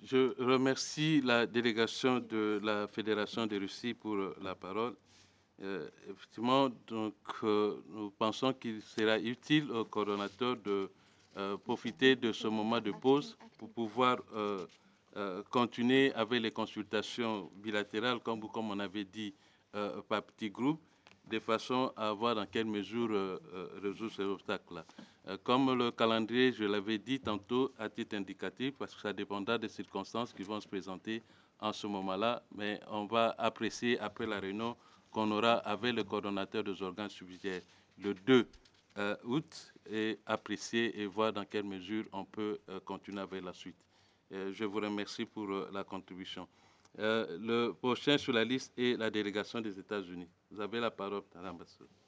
Je remercie la délégation de la Fédération de Russie pour la parole. Effectivement, donc, nous pensons qu'il sera utile au coordonnateur de profiter de ce moment de pause pour pouvoir continuer avec les consultations bilatérales, comme on avait dit, par petits groupes, de façon à voir dans quelle mesure résoudre ces obstacles-là. Comme le calendrier, je l'avais dit tantôt, à titre indicatif, parce que ça dépendra des circonstances qui vont se présenter en ce moment-là, mais on va apprécier après la réunion qu'on aura avec le coordonnateur des organes subsidiaires le 2 août et apprécier et voir dans quelle mesure on peut continuer avec la suite. Je vous remercie pour la contribution. Le prochain sur la liste est la délégation des États-Unis. Vous avez la parole, Madame l'ambassadeur.